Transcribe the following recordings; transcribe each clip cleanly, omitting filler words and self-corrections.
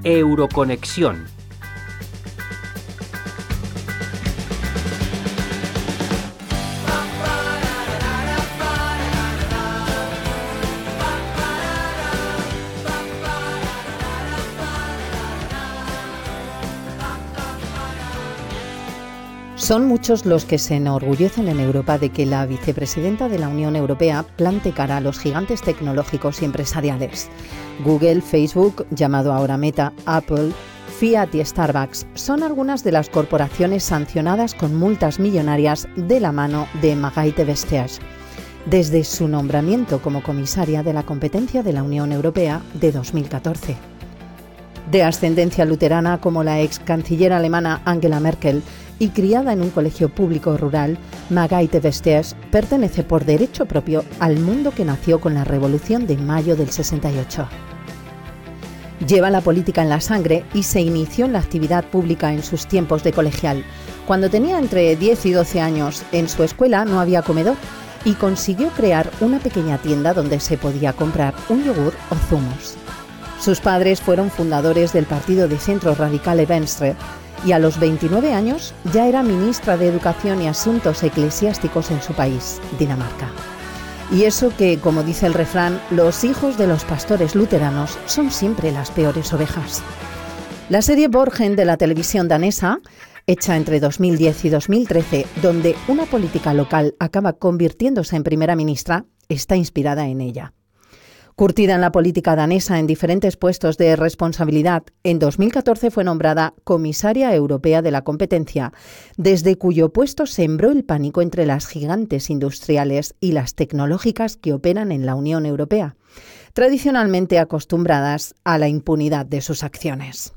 Euroconexión. Son muchos los que se enorgullecen en Europa de que la vicepresidenta de la Unión Europea plante cara a los gigantes tecnológicos y empresariales. Google, Facebook, llamado ahora Meta, Apple, Fiat y Starbucks son algunas de las corporaciones sancionadas con multas millonarias de la mano de Margrethe Vestager, desde su nombramiento como comisaria de la competencia de la Unión Europea de 2014. De ascendencia luterana como la ex canciller alemana Angela Merkel, y criada en un colegio público rural, Margrethe Vestager pertenece por derecho propio al mundo que nació con la Revolución de Mayo del 68. Lleva la política en la sangre y se inició en la actividad pública en sus tiempos de colegial. Cuando tenía entre 10 y 12 años, en su escuela no había comedor y consiguió crear una pequeña tienda donde se podía comprar un yogur o zumos. Sus padres fueron fundadores del partido de centro radical Venstre, y a los 29 años ya era ministra de Educación y Asuntos Eclesiásticos en su país, Dinamarca. Y eso que, como dice el refrán, los hijos de los pastores luteranos son siempre las peores ovejas. La serie Borgen de la televisión danesa, hecha entre 2010 y 2013, donde una política local acaba convirtiéndose en primera ministra, está inspirada en ella. Curtida en la política danesa en diferentes puestos de responsabilidad, en 2014 fue nombrada comisaria europea de la competencia, desde cuyo puesto sembró el pánico entre las gigantes industriales y las tecnológicas que operan en la Unión Europea, tradicionalmente acostumbradas a la impunidad de sus acciones.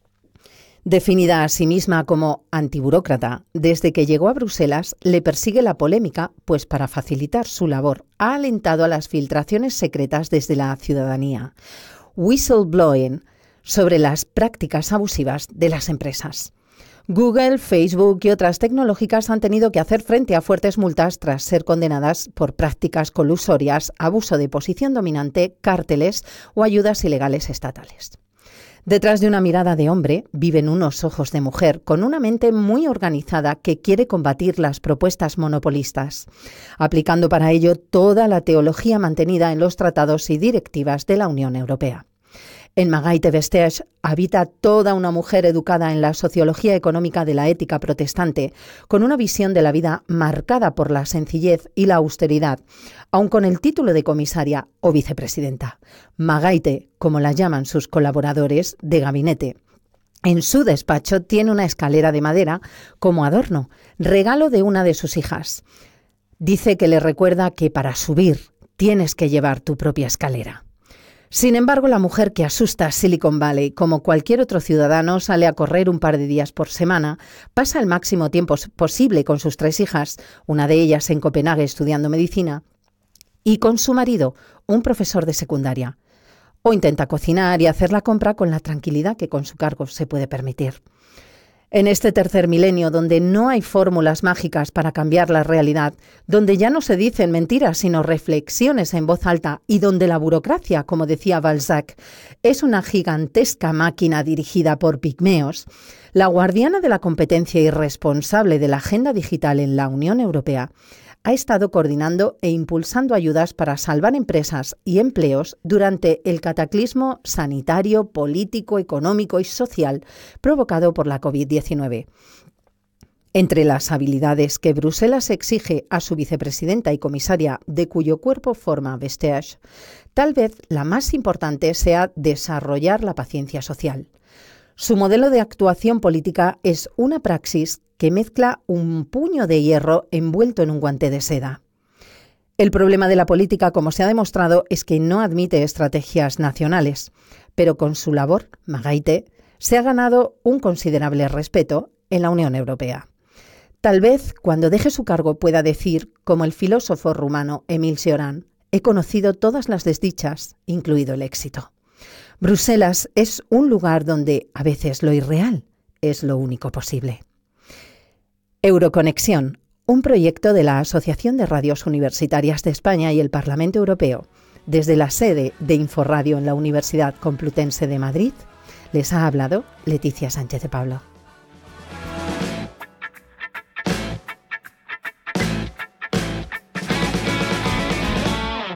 Definida a sí misma como antiburócrata, desde que llegó a Bruselas le persigue la polémica, pues para facilitar su labor ha alentado a las filtraciones secretas desde la ciudadanía, whistleblowing, sobre las prácticas abusivas de las empresas. Google, Facebook y otras tecnológicas han tenido que hacer frente a fuertes multas tras ser condenadas por prácticas colusorias, abuso de posición dominante, cárteles o ayudas ilegales estatales. Detrás de una mirada de hombre viven unos ojos de mujer con una mente muy organizada que quiere combatir las propuestas monopolistas, aplicando para ello toda la teología mantenida en los tratados y directivas de la Unión Europea. En Margrethe Vestager habita toda una mujer educada en la sociología económica de la ética protestante, con una visión de la vida marcada por la sencillez y la austeridad, aun con el título de comisaria o vicepresidenta. Margrethe, como la llaman sus colaboradores de gabinete. En su despacho tiene una escalera de madera como adorno, regalo de una de sus hijas. Dice que le recuerda que para subir tienes que llevar tu propia escalera. Sin embargo, la mujer que asusta a Silicon Valley, como cualquier otro ciudadano, sale a correr un par de días por semana, pasa el máximo tiempo posible con sus 3 hijas, una de ellas en Copenhague estudiando medicina, y con su marido, un profesor de secundaria. O intenta cocinar y hacer la compra con la tranquilidad que con su cargo se puede permitir. En este tercer milenio, donde no hay fórmulas mágicas para cambiar la realidad, donde ya no se dicen mentiras sino reflexiones en voz alta y donde la burocracia, como decía Balzac, es una gigantesca máquina dirigida por pigmeos, la guardiana de la competencia y responsable de la agenda digital en la Unión Europea ha estado coordinando e impulsando ayudas para salvar empresas y empleos durante el cataclismo sanitario, político, económico y social provocado por la COVID-19. Entre las habilidades que Bruselas exige a su vicepresidenta y comisaria, de cuyo cuerpo forma Vestager, tal vez la más importante sea desarrollar la paciencia social. Su modelo de actuación política es una praxis que mezcla un puño de hierro envuelto en un guante de seda. El problema de la política, como se ha demostrado, es que no admite estrategias nacionales, pero con su labor, Margrethe se ha ganado un considerable respeto en la Unión Europea. Tal vez cuando deje su cargo pueda decir, como el filósofo rumano Émile Cioran, he conocido todas las desdichas, incluido el éxito. Bruselas es un lugar donde a veces lo irreal es lo único posible. Euroconexión, un proyecto de la Asociación de Radios Universitarias de España y el Parlamento Europeo, desde la sede de Inforradio en la Universidad Complutense de Madrid, Les ha hablado Leticia Sánchez de Pablo.